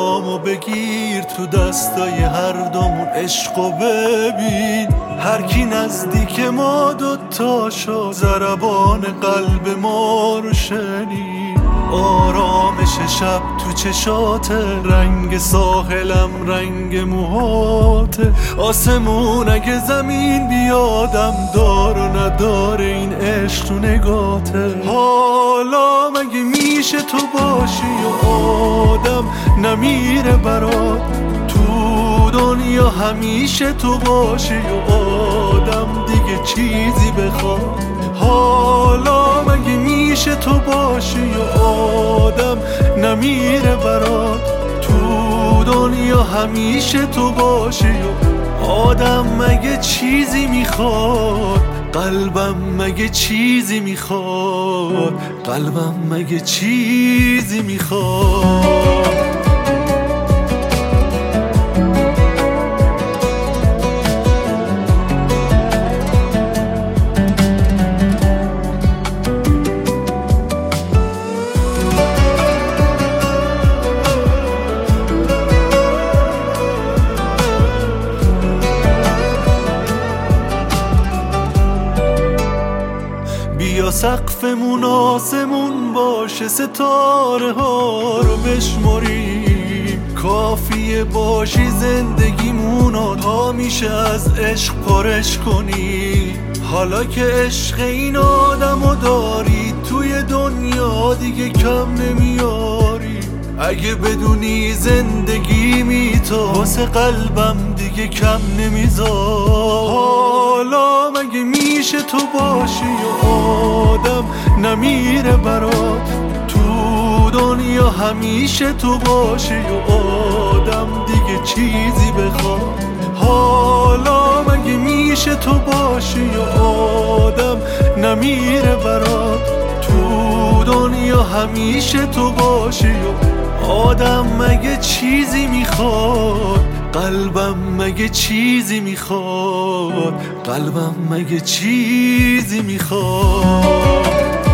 پامو بگیر تو دستای هر دومون عشقو ببین، هر کی نزدیک ما دوتا شد ضربان قلب ما رو شنید. آرامش شب تو چشاته، رنگ ساحلم رنگ موهاته. آسمون اگه زمین بیادم دار و نداره این عشق تو نگاته. حالا مگه میشه تو باشی و آدم نمیره برات؟ تو دنیا همیشه تو باشی و آدم دیگه چیزی بخواد. حالا مگه میشه تو باشی و آدم نمیره برات؟ تو دنیا همیشه تو باشی و آدم مگه چیزی میخواد؟ قلبم مگه چیزی میخواد؟ قلبم مگه چیزی میخواد؟ بیا سقفمون آسمون باشه، ستاره ها رو بشمریم. کافیه باشی زندگیمونو تا میشه از عشق پرش کنی. حالا که عشق این آدمو داری توی دنیا دیگه کم نمیاری. اگه بدونی زندگی تو واسه قلبم دیگه کم نمیذار. حالا مگه میشه تو باشی و آدم نمیره برات؟ تو دنیا همیشه تو باشی و آدم دیگه چیزی بخواد. حالا مگه میشه تو باشی و آدم نمیره برات؟ تو دنیا همیشه تو باشی و آدم مگه چیزی میخواد؟ قلبم مگه چیزی میخواد؟ قلبم مگه چیزی میخواد؟